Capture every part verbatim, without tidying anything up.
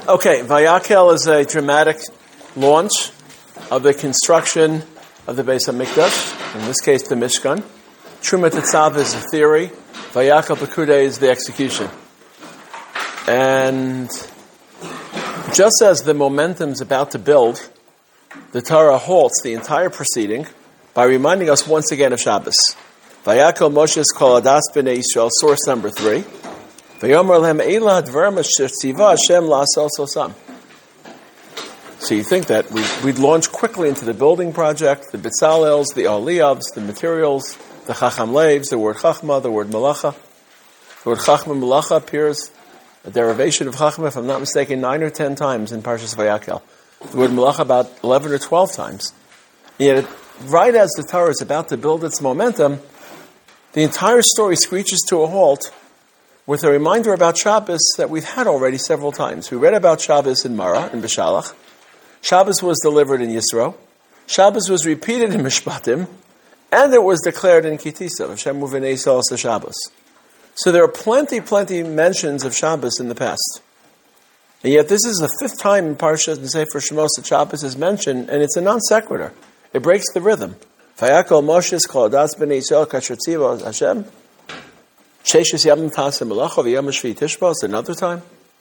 Okay, Vayakel is a dramatic launch of the construction of the Beis HaMikdash, in this case the Mishkan. Truma Tetzav is the theory, Vayakel Pekudei is the execution. And just as the momentum is about to build, the Torah halts the entire proceeding by reminding us once again of Shabbos. Vayakel Moshe's Kol Adas B'nei Yisrael, source number three. Vayomer Lehem Eila Dvarim Asher Tziva Hashem La'asos Osam. So you think that we, we'd launch quickly into the building project, the B'tzalels, the Aliyavs, the materials, the Chacham Leivs, the word Chachma, the word Malacha. The word Chachma Malacha appears, a derivation of Chachma, if I'm not mistaken, nine or ten times in Parshas Vayakel. The word Malacha about eleven or twelve times. And yet, right as the Torah is about to build its momentum, the entire story screeches to a halt with a reminder about Shabbos that we've had already several times. We read about Shabbos in Mara, in Beshalach. Shabbos was delivered in Yisro. Shabbos was repeated in Mishpatim. And it was declared in Kitisa, Hashem Uvenei Yisrael Shabbos. So there are plenty, plenty mentions of Shabbos in the past. And yet this is the fifth time in Parshas and Sefer Shemos that Shabbos is mentioned, and it's a non sequitur. It breaks the rhythm. Vayakol Moshe's Kol Adas B'nei Yisrael Kasher Tziva Hashem. Sheishis Yamim Taseh Melacha V'Yom Shvi Tishbos, another time.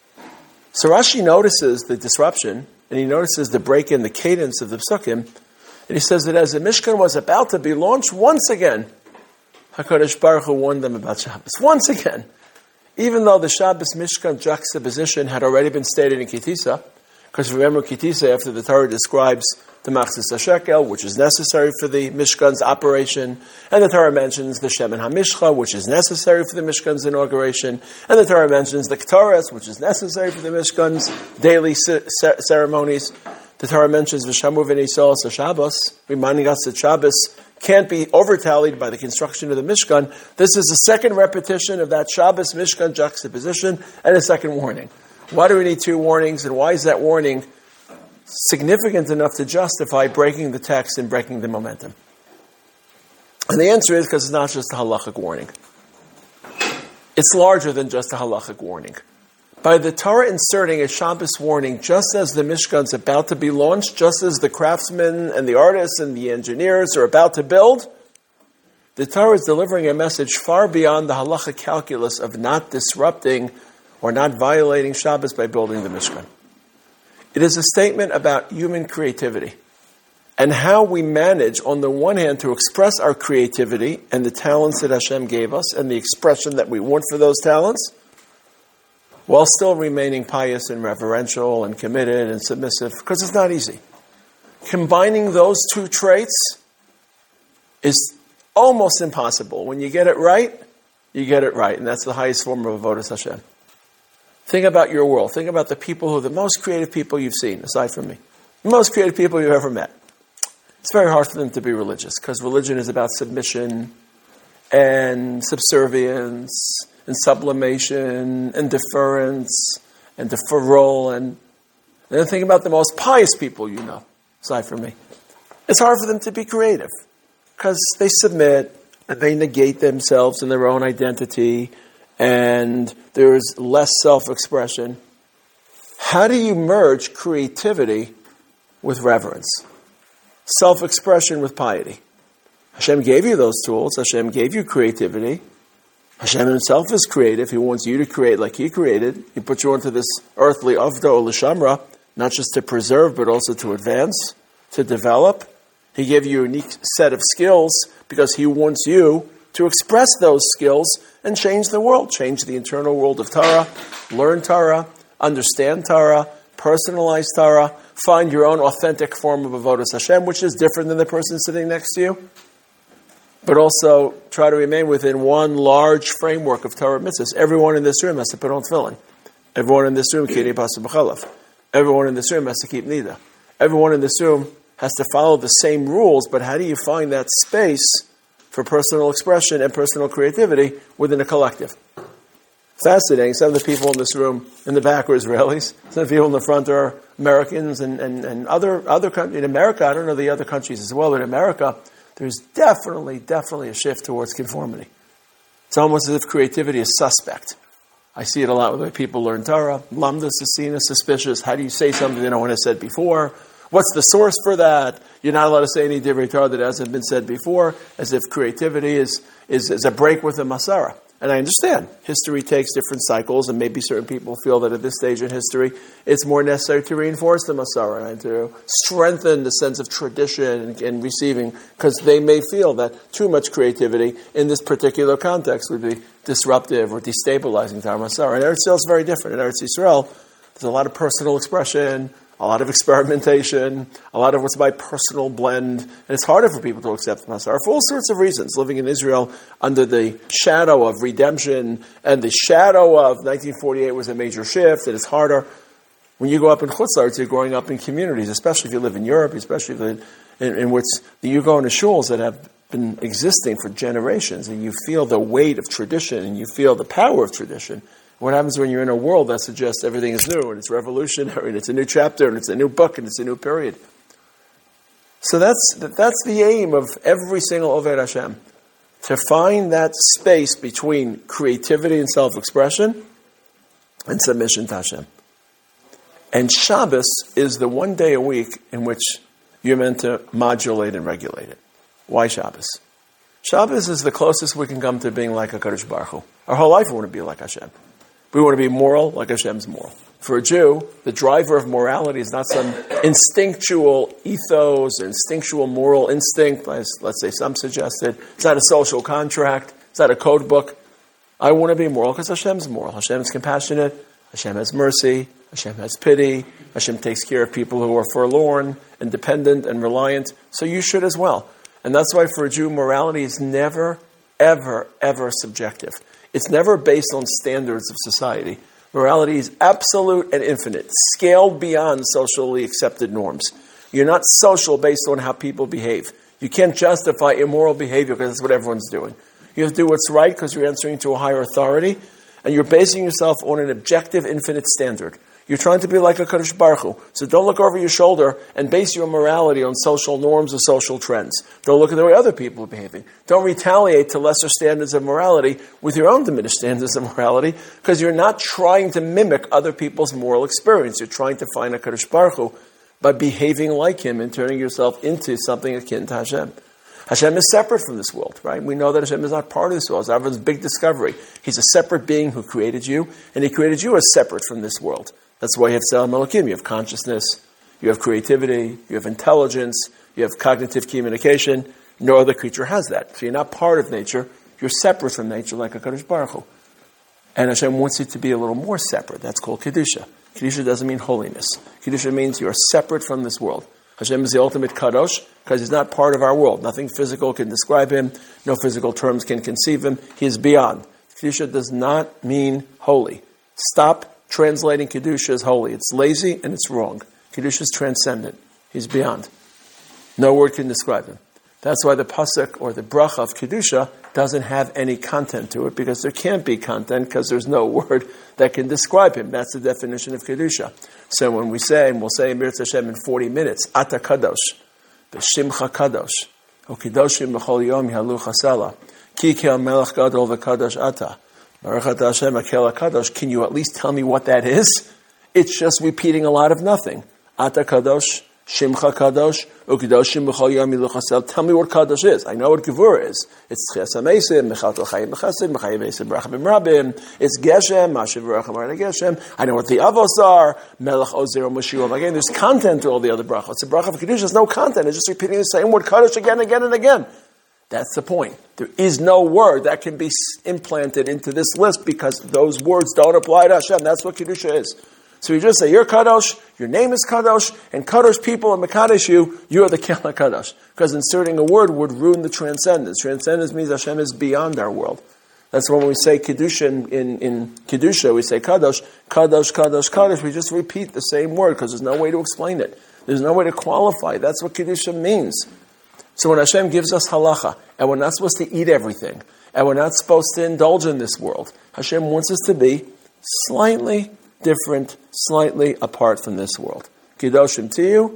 So Rashi notices the disruption, and he notices the break in the cadence of the Psukim, and he says that as the Mishkan was about to be launched, once again, HaKadosh Baruch Hu warned them about Shabbos. Once again. Even though the Shabbos Mishkan juxtaposition had already been stated in Kitisa, because remember Kitisa, after the Torah describes the Machzis HaShekel, which is necessary for the Mishkan's operation, and the Torah mentions the Shemen HaMishcha, which is necessary for the Mishkan's inauguration, and the Torah mentions the Ketores, which is necessary for the Mishkan's daily c- c- ceremonies. The Torah mentions V'shamu V'nei Yisrael Shabbos, reminding us that Shabbos can't be overtallied by the construction of the Mishkan. This is a second repetition of that Shabbos Mishkan juxtaposition and a second warning. Why do we need two warnings, and why is that warning significant enough to justify breaking the text and breaking the momentum? And the answer is because it's not just a halachic warning. It's larger than just a halachic warning. By the Torah inserting a Shabbos warning just as the Mishkan's about to be launched, just as the craftsmen and the artists and the engineers are about to build, the Torah is delivering a message far beyond the halachic calculus of not disrupting or not violating Shabbos by building the Mishkan. It is a statement about human creativity and how we manage, on the one hand, to express our creativity and the talents that Hashem gave us and the expression that we want for those talents, while still remaining pious and reverential and committed and submissive, because it's not easy. Combining those two traits is almost impossible. When you get it right, you get it right, and that's the highest form of avodas Hashem. Think about your world. Think about the people who are the most creative people you've seen, aside from me. The most creative people you've ever met. It's very hard for them to be religious, because religion is about submission and subservience and sublimation and deference and deferral. And, and then think about the most pious people you know, aside from me. It's hard for them to be creative, because they submit and they negate themselves and their own identity, and there's less self-expression. How do you merge creativity with reverence? Self-expression with piety. Hashem gave you those tools. Hashem gave you creativity. Hashem himself is creative. He wants you to create like he created. He put you onto this earthly avda or l'shamra, not just to preserve, but also to advance, to develop. He gave you a unique set of skills because he wants you to express those skills and change the world, change the internal world of Torah, learn Torah, understand Torah, personalize Torah, find your own authentic form of avodas Hashem, which is different than the person sitting next to you, but also try to remain within one large framework of Torah mitzvahs. Everyone in this room has to put on tefillin. Everyone in this room kiri pasu b'chalav. Everyone in this room has to keep nida. Everyone in this room has to follow the same rules, but how do you find that space for personal expression and personal creativity within a collective? Fascinating. Some of the people in this room in the back are Israelis. Some of the people in the front are Americans and, and, and other other countries. In America, I don't know the other countries as well, but in America, there's definitely, definitely a shift towards conformity. It's almost as if creativity is suspect. I see it a lot with the way people learn Torah. Lamdas is seen as suspicious. How do you say something that no one has said before? What's the source for that? You're not allowed to say any divrei Torah that hasn't been said before, as if creativity is, is, is a break with the Masara. And I understand. History takes different cycles, and maybe certain people feel that at this stage in history, it's more necessary to reinforce the Masara and to strengthen the sense of tradition and, and receiving, because they may feel that too much creativity in this particular context would be disruptive or destabilizing to our Masara. And Eretz Yisrael is very different. In Eretz Yisrael, there's a lot of personal expression, a lot of experimentation, a lot of what's my personal blend, and it's harder for people to accept the Masara for all sorts of reasons. Living in Israel under the shadow of redemption and the shadow of nineteen forty-eight was a major shift, and it's harder. When you go up in Chutz La'aretz, you're growing up in communities, especially if you live in Europe, especially if you live in, in which you go into shuls that have been existing for generations, and you feel the weight of tradition, and you feel the power of tradition. What happens when you're in a world that suggests everything is new, and it's revolutionary, and it's a new chapter, and it's a new book, and it's a new period? So that's that's the aim of every single Oved Hashem, to find that space between creativity and self-expression and submission to Hashem. And Shabbos is the one day a week in which you're meant to modulate and regulate it. Why Shabbos? Shabbos is the closest we can come to being like HaKadosh Baruch Hu. Our whole life we want to be like Hashem. We want to be moral like Hashem's moral. For a Jew, the driver of morality is not some instinctual ethos, or instinctual moral instinct, as let's say some suggested. It's not a social contract. It's not a code book. I want to be moral because Hashem's moral. Hashem is compassionate. Hashem has mercy. Hashem has pity. Hashem takes care of people who are forlorn and dependent and reliant. So you should as well. And that's why for a Jew, morality is never, ever, ever subjective. It's never based on standards of society. Morality is absolute and infinite, scaled beyond socially accepted norms. You're not social based on how people behave. You can't justify immoral behavior because that's what everyone's doing. You have to do what's right because you're answering to a higher authority, and you're basing yourself on an objective, infinite standard. You're trying to be like a Kadosh Baruch Hu. So don't look over your shoulder and base your morality on social norms or social trends. Don't look at the way other people are behaving. Don't retaliate to lesser standards of morality with your own diminished standards of morality, because you're not trying to mimic other people's moral experience. You're trying to find a Kadosh Baruch Hu by behaving like him and turning yourself into something akin to Hashem. Hashem is separate from this world, right? We know that Hashem is not part of this world. It's Avram's big discovery. He's a separate being who created you, and he created you as separate from this world. That's why you have Tzelem Elokim. You have consciousness, you have creativity, you have intelligence, you have cognitive communication. No other creature has that. So you're not part of nature. You're separate from nature like a Kadosh Baruch Hu. And Hashem wants you to be a little more separate. That's called Kedusha. Kedusha doesn't mean holiness. Kedusha means you're separate from this world. Hashem is the ultimate Kadosh because he's not part of our world. Nothing physical can describe him. No physical terms can conceive him. He is beyond. Kedusha does not mean holy. Stop translating Kedusha as holy. It's lazy and it's wrong. Kedusha is transcendent. He's beyond. No word can describe him. That's why the pasuk or the bracha of Kedusha doesn't have any content to it, because there can't be content because there's no word that can describe him. That's the definition of Kedusha. So when we say, and we'll say in Mirz Hashem in forty minutes, Ata Kadosh, B'Shimcha Kadosh, O Kedoshim B'chol Yom Yahalu Chasala, Ki Kel Melech Gadol V'Kadosh Ata, Baruch Ata Hashem Akel HaKadosh. Can you at least tell me what that is? It's just repeating a lot of nothing. Ata Kadosh, Shimcha Kadosh, Ukedoshim B'chol Yom Yahalu Chasala. Tell me what Kadosh is. I know what Gevurah is. It's Tchias HaMeisim, Mechal Chayim B'Chesed, Mechayim B'Chesed Bracha B'Mrabim. It's Geshem, Mashiv Bracha Marna Geshem. I know what the Avos are. Melech Ozer Moshiach. Again, there's content to all the other brachas. The bracha of Kedusha has no content. It's just repeating the same word Kadosh again and again and again. That's the point. There is no word that can be implanted into this list because those words don't apply to Hashem. That's what Kedusha is. So you just say, you're Kadosh, your name is Kadosh, and Kadosh people are Mekadosh you, you are the Kel HaKadosh. Because inserting a word would ruin the transcendence. Transcendence means Hashem is beyond our world. That's when we say Kedusha in, in, in Kedusha, we say Kadosh, Kadosh, Kadosh, Kadosh. We just repeat the same word because there's no way to explain it. There's no way to qualify. That's what Kedusha means. So when Hashem gives us halacha, and we're not supposed to eat everything, and we're not supposed to indulge in this world, Hashem wants us to be slightly different, slightly apart from this world. Kedoshim tiyu,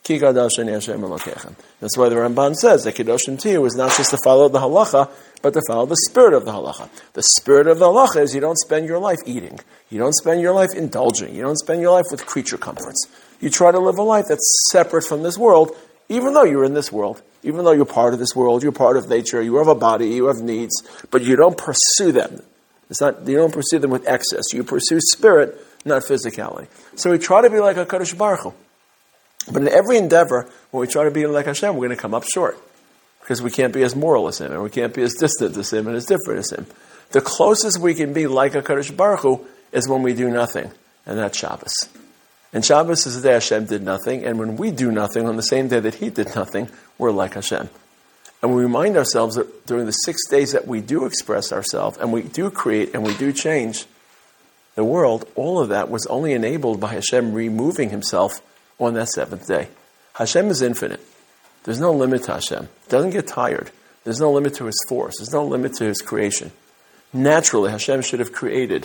Ki kadosh ani Hashem Elokechem. That's why the Ramban says that kedoshim to you is not just to follow the halacha, but to follow the spirit of the halacha. The spirit of the halacha is you don't spend your life eating. You don't spend your life indulging. You don't spend your life with creature comforts. You try to live a life that's separate from this world, even though you're in this world, even though you're part of this world, you're part of nature, you have a body, you have needs, but you don't pursue them. It's not, you don't pursue them with excess. You pursue spirit, not physicality. So we try to be like HaKadosh Baruch Hu. But in every endeavor, when we try to be like Hashem, we're going to come up short. Because we can't be as moral as Him, and we can't be as distant as Him, and as different as Him. The closest we can be like HaKadosh Baruch Hu is when we do nothing, and that's Shabbos. And Shabbos is the day Hashem did nothing, and when we do nothing on the same day that He did nothing, we're like Hashem. And we remind ourselves that during the six days that we do express ourselves, and we do create, and we do change the world, all of that was only enabled by Hashem removing Himself on that seventh day. Hashem is infinite. There's no limit to Hashem. He doesn't get tired. There's no limit to His force. There's no limit to His creation. Naturally, Hashem should have created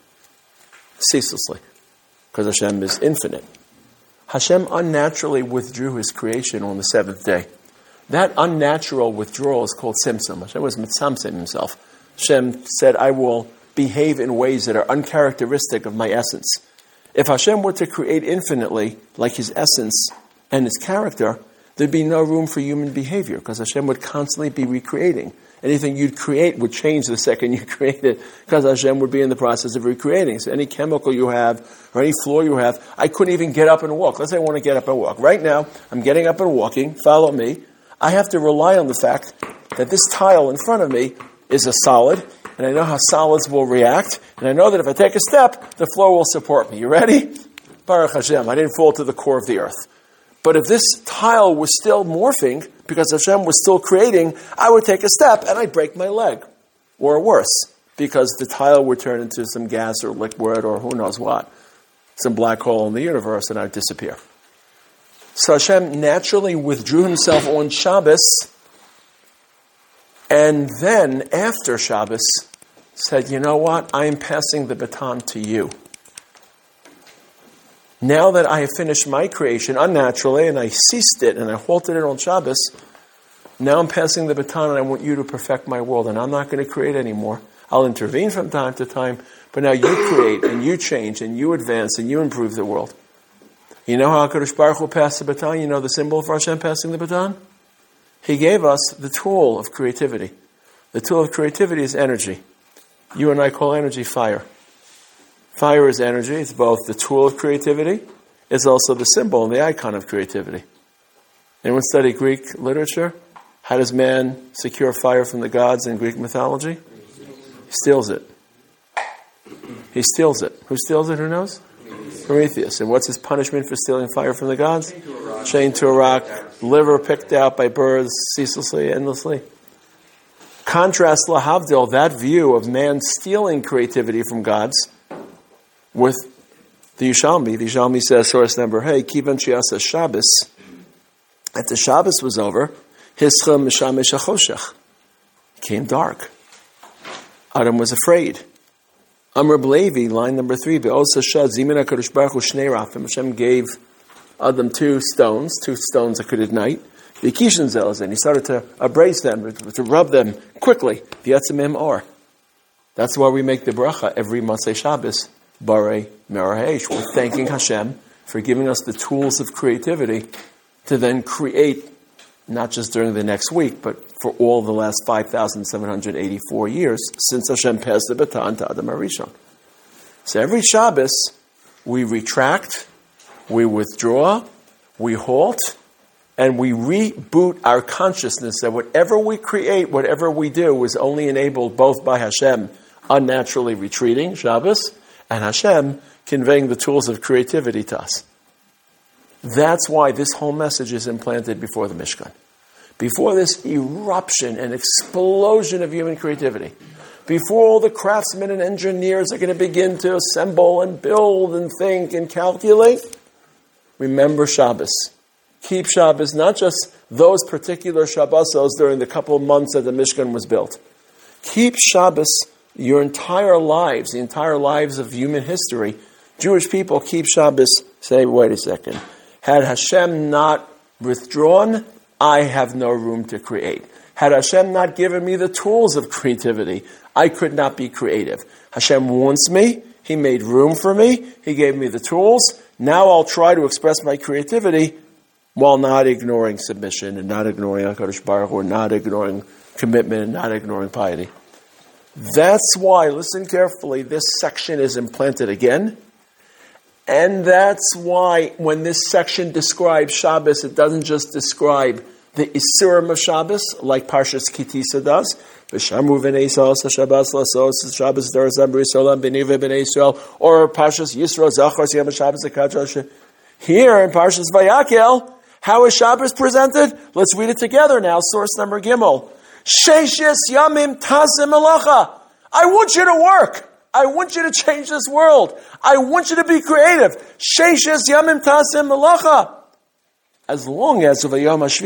ceaselessly, because Hashem is infinite. Hashem unnaturally withdrew His creation on the seventh day. That unnatural withdrawal is called Tzimtzum. Hashem was mitzamtzim Himself. Hashem said, I will behave in ways that are uncharacteristic of my essence. If Hashem were to create infinitely, like His essence and His character, there'd be no room for human behavior, because Hashem would constantly be recreating. Anything you'd create would change the second you create it, because Hashem would be in the process of recreating. So any chemical you have, or any flaw you have, I couldn't even get up and walk. Let's say I want to get up and walk. Right now, I'm getting up and walking. Follow me. I have to rely on the fact that this tile in front of me is a solid, and I know how solids will react, and I know that if I take a step, the floor will support me. You ready? Baruch Hashem, I didn't fall to the core of the earth. But if this tile was still morphing, because Hashem was still creating, I would take a step and I'd break my leg. Or worse, because the tile would turn into some gas or liquid or who knows what. Some black hole in the universe, and I'd disappear. So Hashem naturally withdrew Himself on Shabbos, and then after Shabbos said, you know what, I am passing the baton to you. Now that I have finished my creation unnaturally, and I ceased it, and I halted it on Shabbos, now I'm passing the baton, and I want you to perfect my world, and I'm not going to create anymore. I'll intervene from time to time, but now you create, and you change, and you advance, and you improve the world. You know how HaKadosh Baruch Hu passed the baton? You know the symbol for Hashem passing the baton? He gave us the tool of creativity. The tool of creativity is energy. You and I call energy fire. Fire is energy. It's both the tool of creativity. It's also the symbol and the icon of creativity. Anyone study Greek literature? How does man secure fire from the gods in Greek mythology? He steals it. He steals it. Who steals it? Who knows? Prometheus. And what's his punishment for stealing fire from the gods? Chained to a rock, liver picked out by birds ceaselessly, endlessly. Contrast lahavdil, that view of man stealing creativity from gods, with the Yishalmi. The Yishalmi says, source number, hey, kivan shiasa Shabbos, at the Shabbos was over, hischa mishamesh achoshech. It became dark. Adam was afraid. Amr B'Levi, line number three, Be'osa shad zimin HaKadosh Baruch Hu shnei rafim. Hashem gave Adam two stones, two stones that could ignite. V'kishin zelazin. He started to abrase them, to rub them quickly. V'yatzimim or. That's why we make the bracha every Motzei Shabbos. Barei Merahesh. We're thanking Hashem for giving us the tools of creativity to then create, not just during the next week, but for all the last five thousand seven hundred eighty-four years since Hashem passed the baton to Adam HaRishon. So every Shabbos, we retract, we withdraw, we halt, and we reboot our consciousness that whatever we create, whatever we do, is only enabled both by Hashem unnaturally retreating, Shabbos, and Hashem conveying the tools of creativity to us. That's why this whole message is implanted before the Mishkan. Before this eruption and explosion of human creativity. Before all the craftsmen and engineers are going to begin to assemble and build and think and calculate, remember Shabbos. Keep Shabbos, not just those particular Shabbosos during the couple of months that the Mishkan was built. Keep Shabbos your entire lives, the entire lives of human history. Jewish people keep Shabbos, say, wait a second. Had Hashem not withdrawn, I have no room to create. Had Hashem not given me the tools of creativity, I could not be creative. Hashem wants me. He made room for me. He gave me the tools. Now I'll try to express my creativity while not ignoring submission and not ignoring HaKadosh Baruch Hu, or not ignoring commitment and not ignoring piety. That's why, listen carefully, this section is implanted again. And that's why when this section describes Shabbos, it doesn't just describe the Isurim of Shabbos, like Parshas Kitisa does. V'shamru v'nei Yisrael Shabbos lasos Shabbos darazam b'Yisrael b'nei v'nei Yisrael, or Parshas Yisro Zachar Yom Shabbos Akadosh. Here in Parshas Vayakel, how is Shabbos presented? Let's read it together now. Source number Gimel. Sheishes Yamim Tazim Melacha. I want you to work. I want you to change this world. I want you to be creative. Sheishes Yamim Tazim Melacha. As long as as long as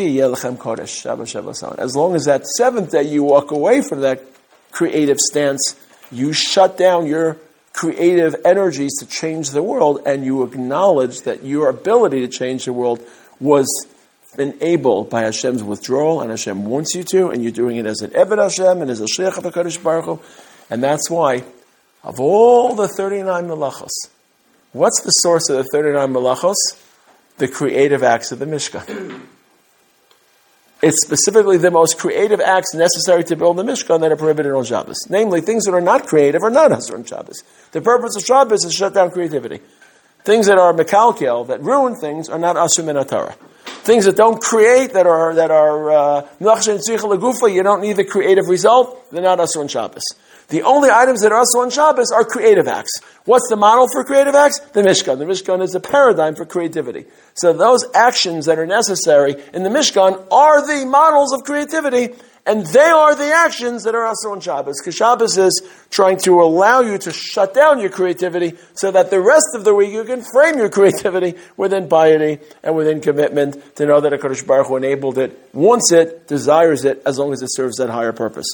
that seventh day you walk away from that creative stance, you shut down your creative energies to change the world, and you acknowledge that your ability to change the world was enabled by Hashem's withdrawal, and Hashem wants you to, and you're doing it as an Eved Hashem and as a Shliach of HaKadosh Baruch Hu. And that's why, of all the thirty-nine melachos, what's the source of the thirty-nine melachos? The creative acts of the Mishkan. It's specifically the most creative acts necessary to build the Mishkan that are prohibited on Shabbos. Namely, things that are not creative are not Asur on Shabbos. The purpose of Shabbos is to shut down creativity. Things that are mekalkel, that ruin things, are not Asur min HaTorah. Things that don't create, that are that are melach and tzricha legufa, you don't need the creative result, they're not Asur on Shabbos. The only items that are also on Shabbos are creative acts. What's the model for creative acts? The Mishkan. The Mishkan is a paradigm for creativity. So those actions that are necessary in the Mishkan are the models of creativity, and they are the actions that are also on Shabbos. Because Shabbos is trying to allow you to shut down your creativity so that the rest of the week you can frame your creativity within piety and within commitment to know that HaKadosh Baruch Hu enabled it, wants it, desires it, as long as it serves that higher purpose.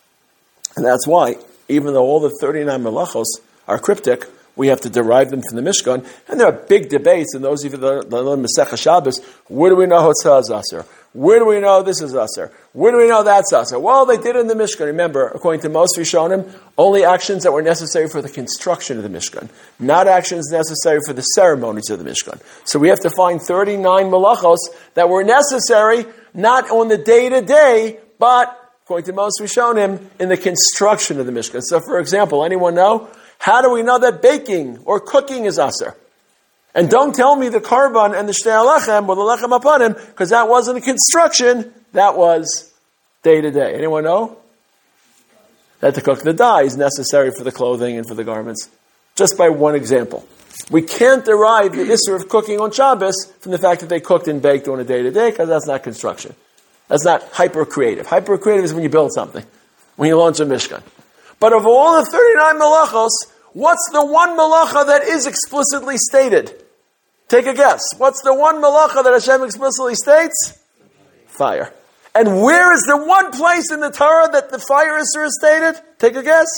And that's why, even though all the thirty-nine melachos are cryptic, we have to derive them from the Mishkan. And there are big debates, and those of you that learn Masechah Shabbos, where do we know Hotzah is Asur? Where do we know this is Asur? Where do we know that's Asur? Well, they did it in the Mishkan. Remember, according to most Rishonim, only actions that were necessary for the construction of the Mishkan, not actions necessary for the ceremonies of the Mishkan. So we have to find thirty-nine melachos that were necessary, not on the day-to-day, but according to most Rishonim, in the construction of the Mishkan. So, for example, anyone know? How do we know that baking or cooking is Asur? And don't tell me the Karban and the Shtei HaLechem or the Lechem Apanim, because that wasn't a construction, that was day to day. Anyone know? That to cook the dye is necessary for the clothing and for the garments. Just by one example. We can't derive the Isser of cooking on Shabbos from the fact that they cooked and baked on a day to day, because that's not construction. That's not hyper-creative. Hyper-creative is when you build something, when you launch a Mishkan. But of all the thirty-nine melachos, what's the one melacha that is explicitly stated? Take a guess. What's the one melacha that Hashem explicitly states? Fire. And where is the one place in the Torah that the fire Isser is stated? Take a guess.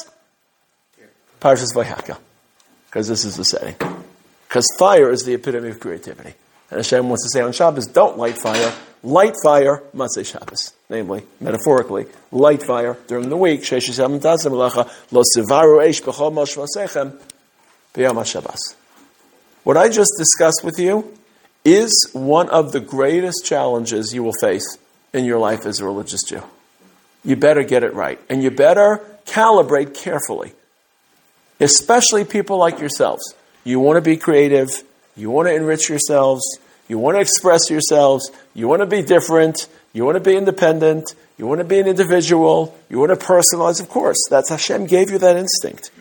Parshas Vayakel. Because this is the setting. Because fire is the epitome of creativity. And Hashem wants to say on Shabbos, don't light fire. Light fire, Matzei Shabbos. Namely, metaphorically, light fire during the week. Sheishes Yamim Tazim Melacha, Lo Sivaru Eish B'chol Mosh Vasechem, B'Yom HaShabbos. What I just discussed with you is one of the greatest challenges you will face in your life as a religious Jew. You better get it right. And you better calibrate carefully. Especially people like yourselves. You want to be creative. You want to enrich yourselves. You want to express yourselves. You want to be different. You want to be independent. You want to be an individual. You want to personalize. Of course, that's Hashem gave you that instinct.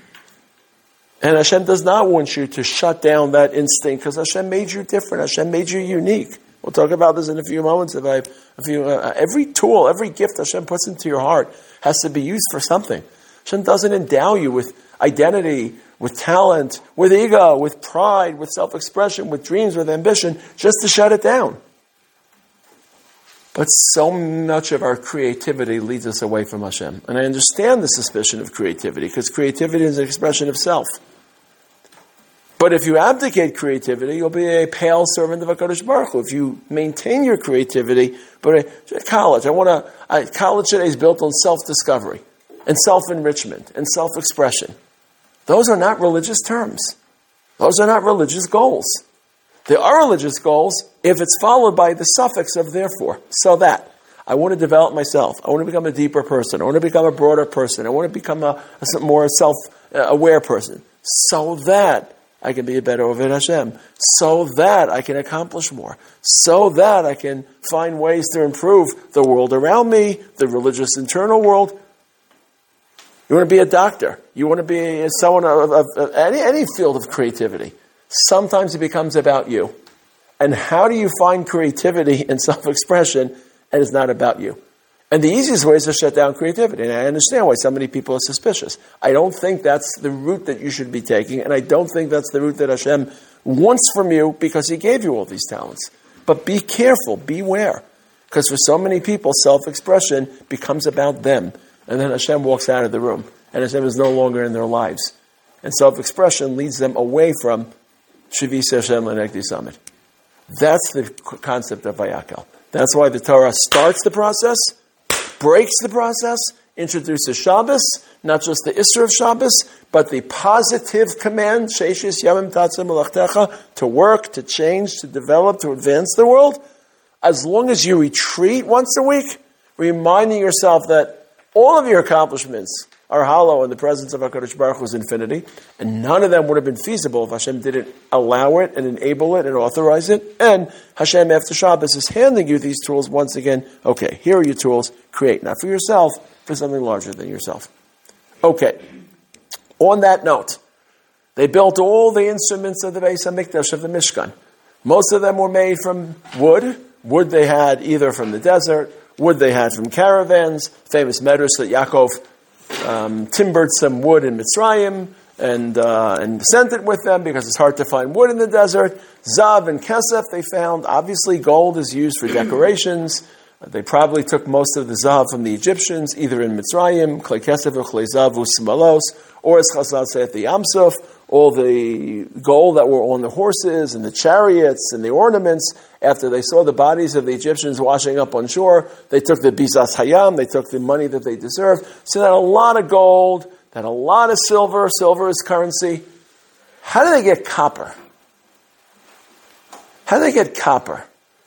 And Hashem does not want you to shut down that instinct because Hashem made you different. Hashem made you unique. We'll talk about this in a few moments. If I, a few, uh, every tool, every gift Hashem puts into your heart has to be used for something. Hashem doesn't endow you with identity, with talent, with ego, with pride, with self-expression, with dreams, with ambition, just to shut it down. But so much of our creativity leads us away from Hashem. And I understand the suspicion of creativity, because creativity is an expression of self. But if you abdicate creativity, you'll be a pale servant of HaKadosh Baruch Hu. If you maintain your creativity, but at college, I want to, I, college today is built on self-discovery and self-enrichment and self-expression. Those are not religious terms. Those are not religious goals. They are religious goals if it's followed by the suffix of therefore, so that. I want to develop myself. I want to become a deeper person. I want to become a broader person. I want to become a, a more self-aware person. So that I can be a better Oved Hashem. So that I can accomplish more. So that I can find ways to improve the world around me, the religious internal world. You want to be a doctor. You want to be someone of, of, of any, any field of creativity. Sometimes it becomes about you. And how do you find creativity and self-expression and it's not about you? And the easiest way is to shut down creativity. And I understand why so many people are suspicious. I don't think that's the route that you should be taking, and I don't think that's the route that Hashem wants from you because He gave you all these talents. But be careful, beware. Because for so many people, self-expression becomes about them. And then Hashem walks out of the room. And Hashem is no longer in their lives. And self-expression leads them away from Shavis Hashem L'Negdi Summit. That's the concept of Vayakel. That's why the Torah starts the process, breaks the process, introduces Shabbos, not just the Isser of Shabbos, but the positive command, Sheishis Yamim Tatzim Melachtecha, to work, to change, to develop, to advance the world. As long as you retreat once a week, reminding yourself that all of your accomplishments are hollow in the presence of HaKadosh Baruch Hu's infinity, and none of them would have been feasible if Hashem didn't allow it and enable it and authorize it. And Hashem, after Shabbos, is handing you these tools once again. Okay, here are your tools. Create, not for yourself, for something larger than yourself. Okay, on that note, they built all the instruments of the Beis HaMikdash, of the Mishkan. Most of them were made from wood. Wood they had either from the desert, wood they had from caravans. Famous medrash that Yaakov Um, timbered some wood in Mitzrayim and uh, and sent it with them because it's hard to find wood in the desert. Zav and Kesef they found. Obviously, gold is used for decorations. Uh, they probably took most of the Zav from the Egyptians, either in Mitzrayim, Klei Kesef or Klei Zav Usimalos, or as Chazal say at the Yam Suf, all the gold that were on the horses and the chariots and the ornaments. After they saw the bodies of the Egyptians washing up on shore, they took the Bizas Hayam, they took the money that they deserved. So they had a lot of gold, they had a lot of silver. Silver is currency. How do they get copper? How do they get copper?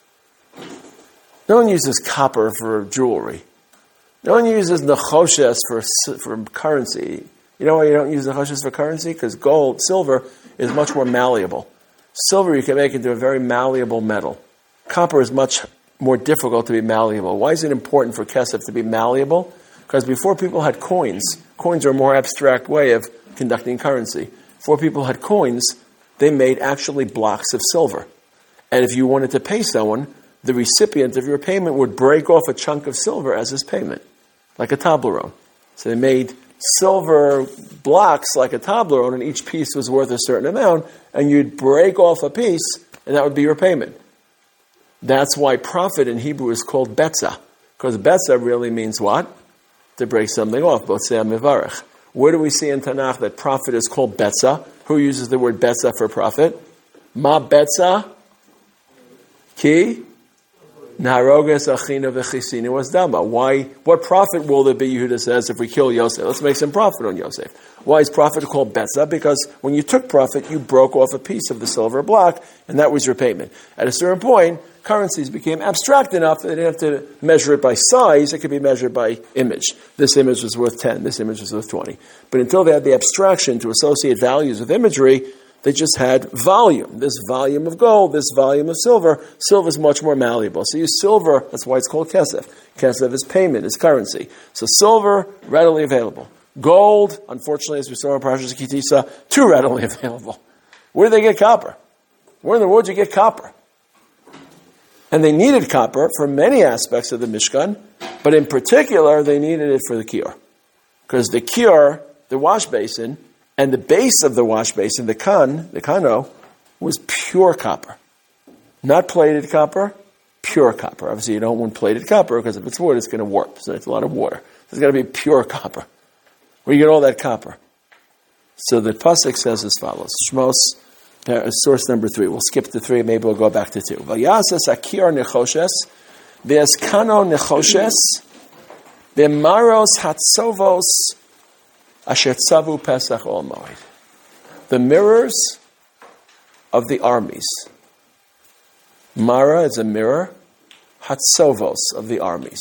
No one uses copper for jewelry. No one uses nechoshes for, for currency. You know why you don't use nechoshes for currency? Because gold, silver, is much more malleable. Silver you can make into a very malleable metal. Copper is much more difficult to be malleable. Why is it important for kesef to be malleable? Because before people had coins, coins are a more abstract way of conducting currency. Before people had coins, they made actually blocks of silver. And if you wanted to pay someone, the recipient of your payment would break off a chunk of silver as his payment, like a tablerone. So they made silver blocks like a tablerone, and each piece was worth a certain amount, and you'd break off a piece, and that would be your payment. That's why profit in Hebrew is called betzah, because betzah really means what? To break something off, botzeh mevarech. Where do we see in Tanakh that profit is called betzah? Who uses the word betzah for profit? Ma betzah ki naharoges achina v'chisina was dama. Why? What profit will there be, Yehuda says, if we kill Yosef? Let's make some profit on Yosef. Why is profit called betzah? Because when you took profit, you broke off a piece of the silver block, and that was your payment. At a certain point, currencies became abstract enough that they didn't have to measure it by size. It could be measured by image. This image was worth ten. This image was worth twenty. But until they had the abstraction to associate values with imagery, they just had volume. This volume of gold, this volume of silver. Silver is much more malleable. So you use silver, that's why it's called kesef. Kesef is payment, is currency. So silver, readily available. Gold, unfortunately, as we saw in Parashas Kitisa, too readily available. Where do they get copper? Where in the world do you get copper? And they needed copper for many aspects of the Mishkan, but in particular, they needed it for the kior. Because the kior, the wash basin, and the base of the wash basin, the kan, the kano, was pure copper. Not plated copper, pure copper. Obviously, you don't want plated copper, because if it's wood, it's going to warp. So it's a lot of water. There's got to be pure copper. Where do you get all that copper? So the pasuk says as follows: Shmos Uh, source number three. We'll skip to three. Maybe we'll go back to two. Vayasas akir nechoshes, ve'eskano nechoshes, ve'maros hatzovos asher tzavu pesach ol moed. The mirrors of the armies. Mara is a mirror. Hatzovos of the armies.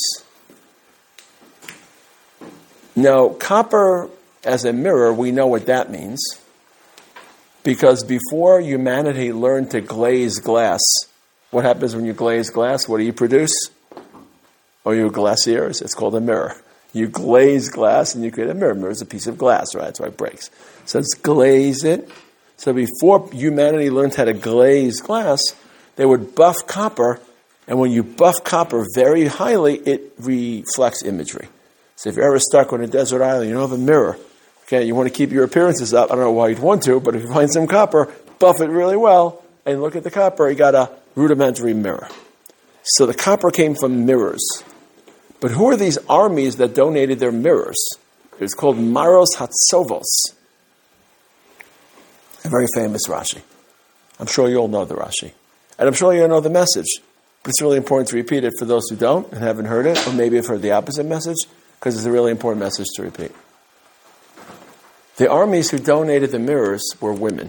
Now, copper as a mirror, we know what that means. Because before humanity learned to glaze glass, what happens when you glaze glass? What do you produce? Oh, you glaciers? It's called a mirror. You glaze glass and you create a mirror. A mirror is a piece of glass, right? That's why it breaks. So let's glaze it. So before humanity learned how to glaze glass, they would buff copper, and when you buff copper very highly, it reflects imagery. So if you're ever stuck on a desert island, you don't have a mirror. Okay, you want to keep your appearances up. I don't know why you'd want to, but if you find some copper, buff it really well, and look at the copper, you got a rudimentary mirror. So the copper came from mirrors. But who are these armies that donated their mirrors? It's called Maros Hatzovos. A very famous Rashi. I'm sure you all know the Rashi. And I'm sure you all know the message. But it's really important to repeat it for those who don't and haven't heard it, or maybe have heard the opposite message, because it's a really important message to repeat. The armies who donated the mirrors were women.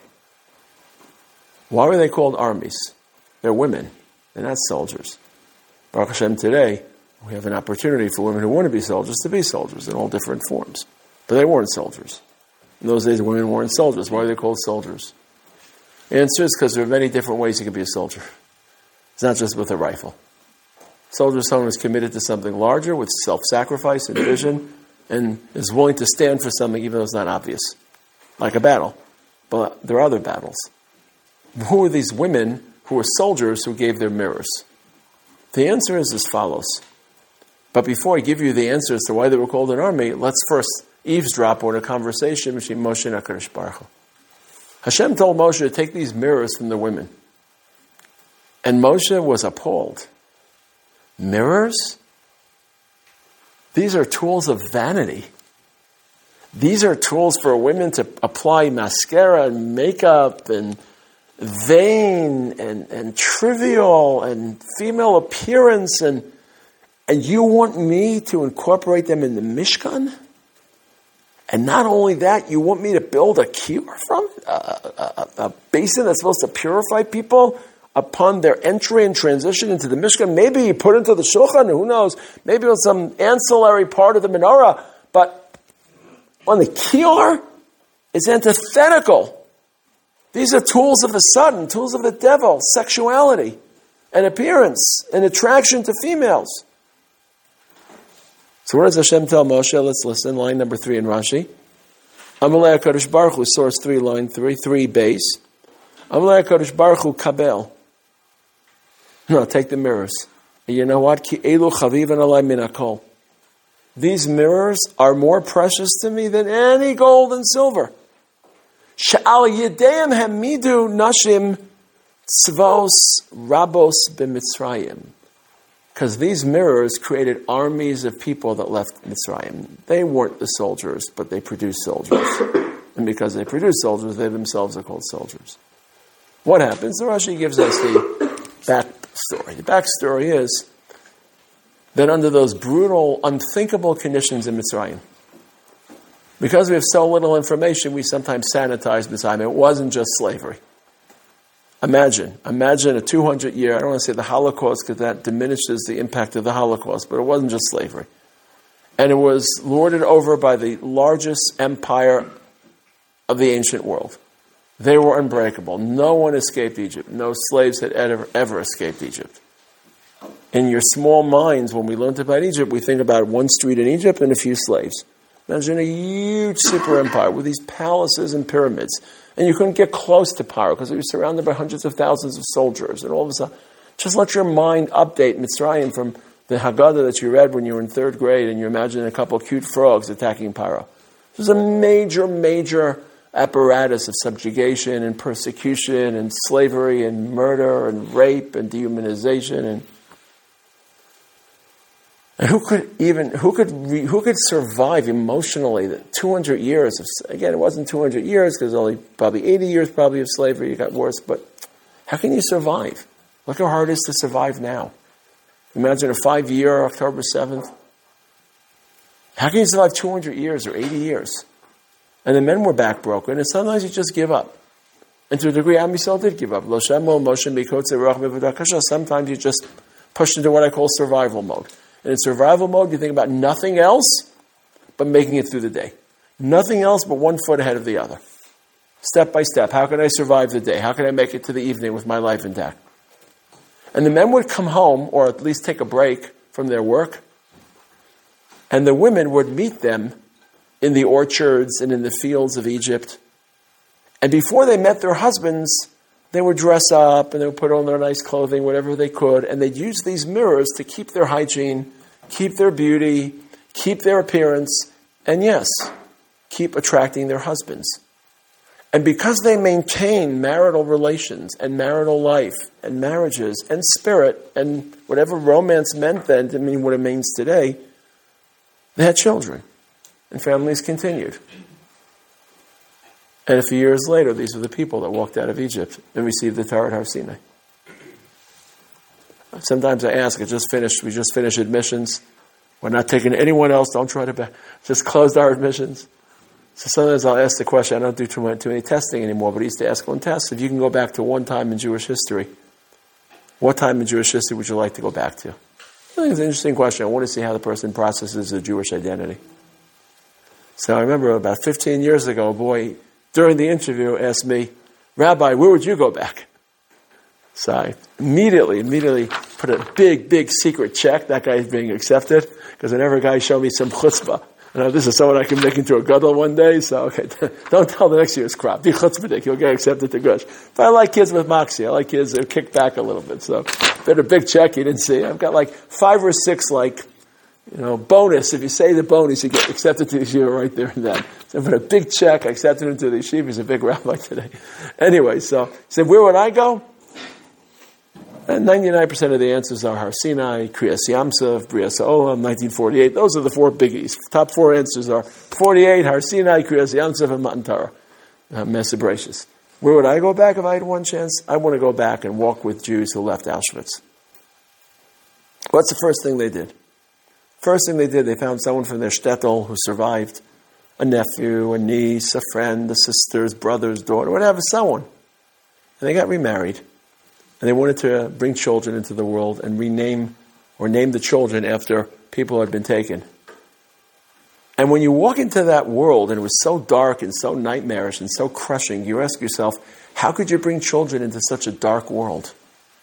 Why were they called armies? They're women. They're not soldiers. Baruch Hashem, today, we have an opportunity for women who want to be soldiers to be soldiers in all different forms. But they weren't soldiers. In those days, women weren't soldiers. Why are they called soldiers? The answer is because there are many different ways you can be a soldier. It's not just with a rifle. Soldier is someone who's committed to something larger with self-sacrifice and vision, and is willing to stand for something even though it's not obvious. Like a battle. But there are other battles. Who are these women who were soldiers who gave their mirrors? The answer is as follows. But before I give you the answer as to why they were called an army, let's first eavesdrop on a conversation between Moshe and HaKadosh Baruch Hu. Hashem told Moshe to take these mirrors from the women. And Moshe was appalled. Mirrors? These are tools of vanity. These are tools for women to apply mascara and makeup and vain and, and trivial and female appearance, and and you want me to incorporate them in the Mishkan? And not only that, you want me to build a kior from it? A, a, a basin that's supposed to purify people upon their entry and transition into the Mishkan? Maybe you put into the Shulchan, who knows? Maybe it was some ancillary part of the menorah, but on the kior, it's antithetical. These are tools of the Satan, tools of the devil, sexuality and appearance and attraction to females. So what does Hashem tell Moshe? Let's listen. Line number three in Rashi. Amalei HaKadosh Baruch Hu, source three, line three, three base. Amalei HaKadosh Baruch Hu kabel. No, take the mirrors. And you know what? Ki elu chavivan alai min hakol. These mirrors are more precious to me than any gold and silver. She'al yedeim hamidu nashim tzvos rabos b'Mitzrayim. Because these mirrors created armies of people that left Mitzrayim. They weren't the soldiers, but they produced soldiers. And because they produced soldiers, they themselves are called soldiers. What happens? The Rashi gives us the backstory. The backstory is that under those brutal, unthinkable conditions in Mitzrayim, because we have so little information, we sometimes sanitize Mitzrayim. It wasn't just slavery. Imagine, imagine a two hundred year, I don't want to say the Holocaust because that diminishes the impact of the Holocaust, but it wasn't just slavery. And it was lorded over by the largest empire of the ancient world. They were unbreakable. No one escaped Egypt. No slaves had ever, ever escaped Egypt. In your small minds, when we learned about Egypt, we think about one street in Egypt and a few slaves. Imagine a huge super empire with these palaces and pyramids. And you couldn't get close to Paro because it was surrounded by hundreds of thousands of soldiers. And all of a sudden, just let your mind update Mitzrayim from the Haggadah that you read when you were in third grade and you imagine a couple of cute frogs attacking Paro. This was a major, major apparatus of subjugation and persecution and slavery and murder and rape and dehumanization. And, And who could even, who could, re, who could survive emotionally that two hundred years of, again, it wasn't two hundred years because only probably eighty years probably of slavery, it got worse, but how can you survive? Look how hard it is to survive now. Imagine a five-year October seventh. How can you survive two hundred years or eighty years? And the men were backbroken, and sometimes you just give up. And to a degree, Am Yisrael did give up. Sometimes you just push into what I call survival mode. And in survival mode, you think about nothing else but making it through the day. Nothing else but one foot ahead of the other. Step by step. How can I survive the day? How can I make it to the evening with my life intact? And the men would come home, or at least take a break from their work, and the women would meet them in the orchards and in the fields of Egypt. And before they met their husbands, they would dress up and they would put on their nice clothing, whatever they could, and they'd use these mirrors to keep their hygiene, keep their beauty, keep their appearance, and yes, keep attracting their husbands. And because they maintained marital relations and marital life and marriages and spirit and whatever romance meant then to mean what it means today, they had children and families continued. And a few years later, these are the people that walked out of Egypt and received the Torah at Har Sinai. Sometimes I ask, I just finished, we just finished admissions. We're not taking anyone else, don't try to, back, just closed our admissions. So sometimes I'll ask the question, I don't do too, much, too many testing anymore, but I used to ask one test, if you can go back to one time in Jewish history, what time in Jewish history would you like to go back to? I think it's an interesting question. I want to see how the person processes their Jewish identity. So I remember about fifteen years ago, a boy, during the interview, asked me, Rabbi, where would you go back? So I immediately, immediately put a big, big secret check. That guy is being accepted, because whenever a guy showed me some chutzpah, and this is someone I can make into a gadol one day, so okay, don't tell the next year's crop. Be chutzpahdik, you'll get accepted to Gush. But I like kids with moxie. I like kids that kick back a little bit. So did a big check you didn't see. I've got like five or six, like, you know, bonus. If you say the bonus, you get accepted to the yeshiva right there and then. So I put a big check. I accepted him to the yeshiva. He's a big rabbi today. Anyway, so he said, where would I go? And ninety-nine percent of the answers are Har Sinai, Kriyas Yamsuf, Brias Olam, nineteen forty-eight. Those are the four biggies. Top four answers are forty-eight, Har Sinai, Kriyas Yamsuf, and Matan Torah. Uh, Mesa Bracious. Where would I go back if I had one chance? I want to go back and walk with Jews who left Auschwitz. What's the first thing they did? First thing they did, they found someone from their shtetl who survived. A nephew, a niece, a friend, a sister's brother's daughter, whatever, someone. And they got remarried. And they wanted to bring children into the world and rename or name the children after people who had been taken. And when you walk into that world, and it was so dark and so nightmarish and so crushing, you ask yourself, how could you bring children into such a dark world?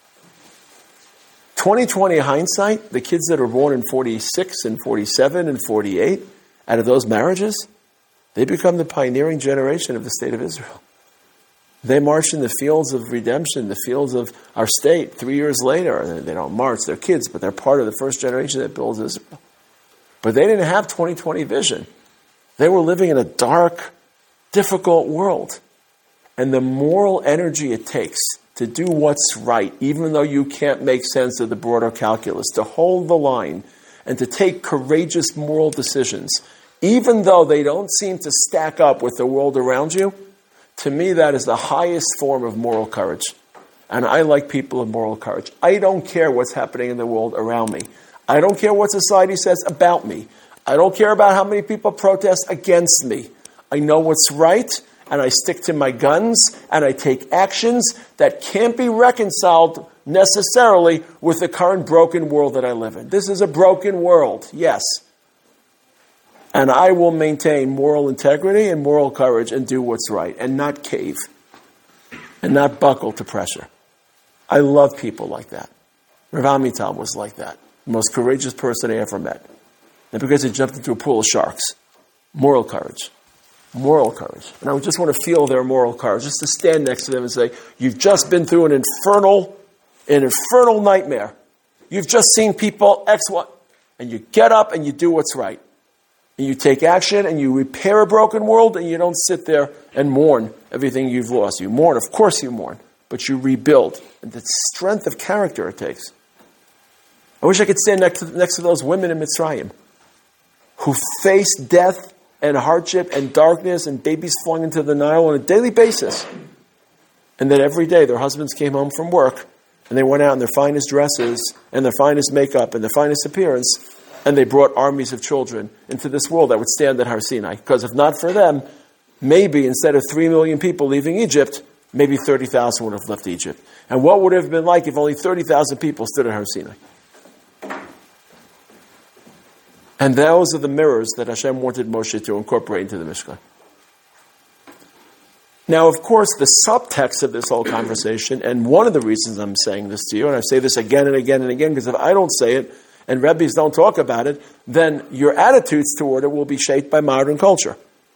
twenty twenty hindsight, the kids that were born in forty-six and forty-seven and forty-eight, out of those marriages, they become the pioneering generation of the state of Israel. They march in the fields of redemption, the fields of our state. Three years later, they don't march, they're kids, but they're part of the first generation that builds Israel. But they didn't have twenty twenty vision. They were living in a dark, difficult world. And the moral energy it takes to do what's right, even though you can't make sense of the broader calculus, to hold the line and to take courageous moral decisions, even though they don't seem to stack up with the world around you, to me, that is the highest form of moral courage. And I like people of moral courage. I don't care what's happening in the world around me. I don't care what society says about me. I don't care about how many people protest against me. I know what's right, and I stick to my guns, and I take actions that can't be reconciled necessarily with the current broken world that I live in. This is a broken world, yes. And I will maintain moral integrity and moral courage and do what's right and not cave and not buckle to pressure. I love people like that. Rav Amital was like that. The most courageous person I ever met. And because he jumped into a pool of sharks. Moral courage. Moral courage. And I would just want to feel their moral courage. Just to stand next to them and say, you've just been through an infernal, an infernal nightmare. You've just seen people X, Y. And you get up and you do what's right. And you take action and you repair a broken world and you don't sit there and mourn everything you've lost. You mourn, of course you mourn, but you rebuild. And the strength of character it takes. I wish I could stand next to, next to those women in Mitzrayim who faced death and hardship and darkness and babies flung into the Nile on a daily basis. And then every day their husbands came home from work and they went out in their finest dresses and their finest makeup and their finest appearance, and they brought armies of children into this world that would stand at Har Sinai. Because if not for them, maybe instead of three million people leaving Egypt, maybe thirty thousand would have left Egypt. And what would it have been like if only thirty thousand people stood at Har Sinai? And those are the mirrors that Hashem wanted Moshe to incorporate into the Mishkan. Now, of course, the subtext of this whole conversation, and one of the reasons I'm saying this to you, and I say this again and again and again, because if I don't say it, and Rebbes don't talk about it, then your attitudes toward it will be shaped by modern culture.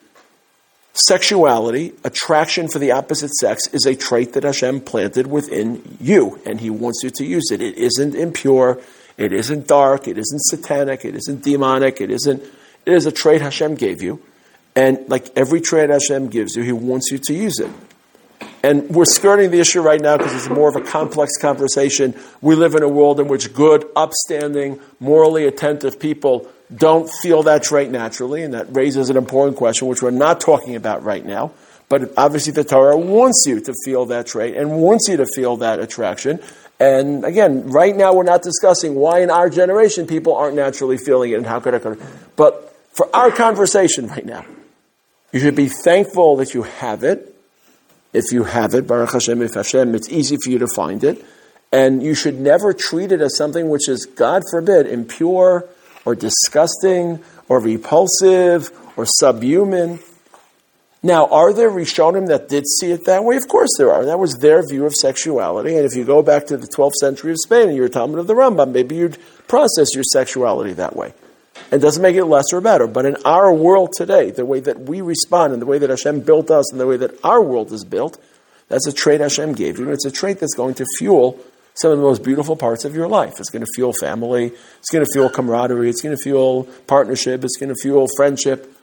Sexuality, attraction for the opposite sex, is a trait that Hashem planted within you, and He wants you to use it. It isn't impure, it isn't dark, it isn't satanic, it isn't demonic, it isn't. It is a trait Hashem gave you, and like every trait Hashem gives you, He wants you to use it. And we're skirting the issue right now because it's more of a complex conversation. We live in a world in which good, upstanding, morally attentive people don't feel that trait naturally, and that raises an important question, which we're not talking about right now. But obviously the Torah wants you to feel that trait and wants you to feel that attraction. And again, right now we're not discussing why in our generation people aren't naturally feeling it and how could I... But for our conversation right now, you should be thankful that you have it. If you have it, Baruch Hashem, if Hashem, it's easy for you to find it. And you should never treat it as something which is, God forbid, impure or disgusting or repulsive or subhuman. Now, are there Rishonim that did see it that way? Of course there are. That was their view of sexuality. And if you go back to the twelfth century of Spain and you're a Talmud of the Rambam, maybe you'd process your sexuality that way. It doesn't make it less or better. But in our world today, the way that we respond and the way that Hashem built us and the way that our world is built, that's a trait Hashem gave you. And it's a trait that's going to fuel some of the most beautiful parts of your life. It's going to fuel family. It's going to fuel camaraderie. It's going to fuel partnership. It's going to fuel friendship.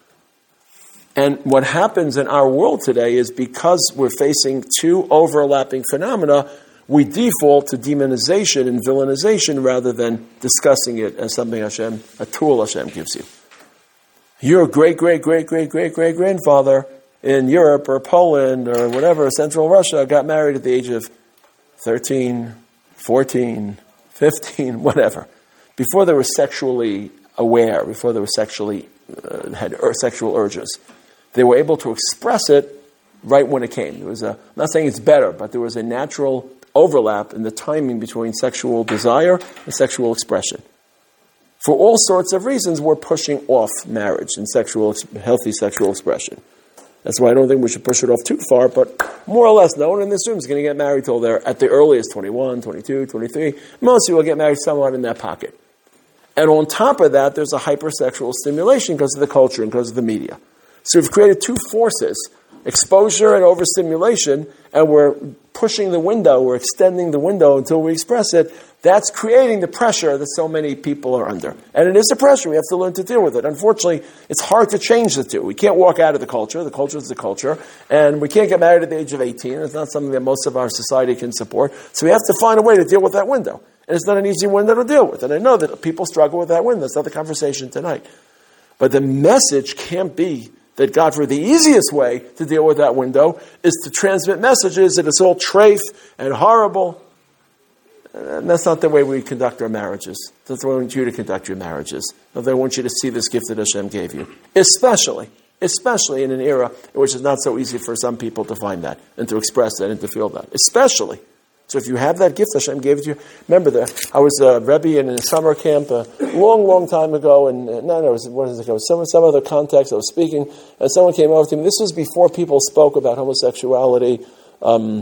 And what happens in our world today is because we're facing two overlapping phenomena, we default to demonization and villainization rather than discussing it as something Hashem, a tool Hashem gives you. Your great, great, great, great, great, great grandfather in Europe or Poland or whatever, Central Russia, got married at the age of thirteen, fourteen, fifteen, whatever. Before they were sexually aware, before they were sexually, uh, had ur- sexual urges, they were able to express it right when it came. There was a, I'm not saying it's better, but there was a natural overlap in the timing between sexual desire and sexual expression. For all sorts of reasons, we're pushing off marriage and sexual, healthy sexual expression. That's why I don't think we should push it off too far, but more or less, no one in this room is going to get married till they're at the earliest twenty-one, twenty-two, twenty-three. Most people get married somewhat in that pocket. And on top of that, there's a hypersexual stimulation because of the culture and because of the media. So we've created two forces, exposure and overstimulation, and we're pushing the window, we're extending the window until we express it. That's creating the pressure that so many people are under. And it is a pressure. We have to learn to deal with it. Unfortunately, it's hard to change the two. We can't walk out of the culture. The culture is the culture. And we can't get married at the age of eighteen. It's not something that most of our society can support. So we have to find a way to deal with that window. And it's not an easy window to deal with. And I know that people struggle with that window. That's not the conversation tonight. But the message can't be that, God, for the easiest way to deal with that window is to transmit messages that it's all trafe and horrible. And that's not the way we conduct our marriages. That's the way I want you to conduct your marriages. I want you to see this gift that Hashem gave you. Especially, especially in an era in which it's not so easy for some people to find that and to express that and to feel that. Especially. So if you have that gift Hashem gave it to you, remember that I was a Rebbe in a summer camp a long, long time ago, and uh, no, no, it was, what is it, it was some, some other context. I was speaking, and someone came over to me. This was before people spoke about homosexuality, um,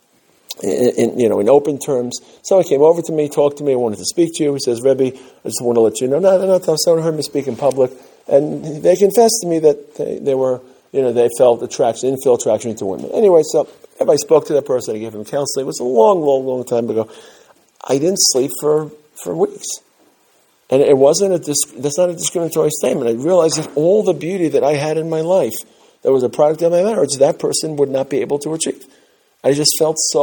in, in, you know, in open terms. Someone came over to me, talked to me, wanted to speak to you. He says, Rebbe, I just want to let you know. No, no, no, someone heard me speak in public, and they confessed to me that they, they were, you know, they felt attraction, didn't feel attraction to women. Anyway, so if I spoke to that person, I gave him counseling. It was a long, long, long time ago. I didn't sleep for, for weeks. And it wasn't a, disc, that's not a discriminatory statement. I realized that all the beauty that I had in my life that was a product of my marriage, that person would not be able to achieve. I just felt so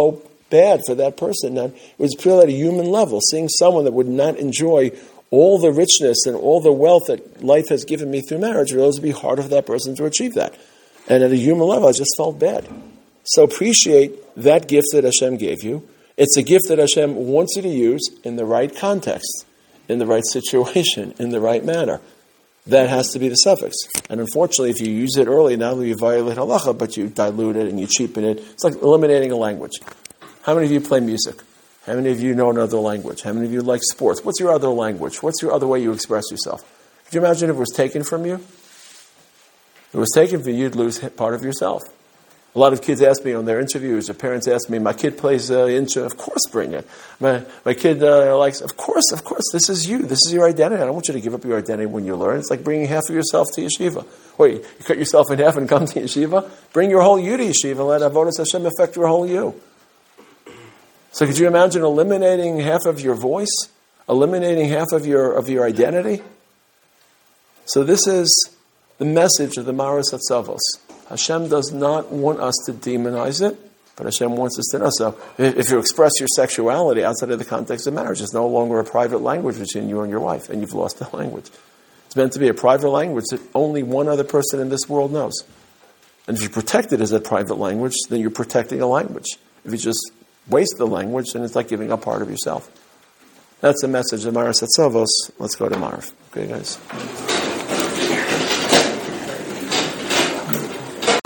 bad for that person. That it was purely at a human level, seeing someone that would not enjoy all the richness and all the wealth that life has given me through marriage. It would always be harder for that person to achieve that. And at a human level, I just felt bad. So appreciate that gift that Hashem gave you. It's a gift that Hashem wants you to use in the right context, in the right situation, in the right manner. That has to be the suffix. And unfortunately, if you use it early, not only you violate halacha, but you dilute it and you cheapen it. It's like eliminating a language. How many of you play music? How many of you know another language? How many of you like sports? What's your other language? What's your other way you express yourself? Could you imagine if it was taken from you? If it was taken from you, you'd lose part of yourself. A lot of kids ask me on their interviews, or parents ask me, my kid plays uh, instrument, of course bring it. My my kid uh, likes, of course, of course, this is you. This is your identity. I don't want you to give up your identity when you learn. It's like bringing half of yourself to yeshiva. Wait, you cut yourself in half and come to yeshiva? Bring your whole you to yeshiva and let Avodas Hashem affect your whole you. So could you imagine eliminating half of your voice? Eliminating half of your of your identity? So this is the message of the Maris Hatzavos. Hashem does not want us to demonize it, but Hashem wants us to know. So if you express your sexuality outside of the context of marriage, it's no longer a private language between you and your wife, and you've lost the language. It's meant to be a private language that only one other person in this world knows. And if you protect it as a private language, then you're protecting a language. If you just waste the language, then it's like giving up part of yourself. That's the message of Maris Hatzavos. Let's go to Marv. Okay, guys?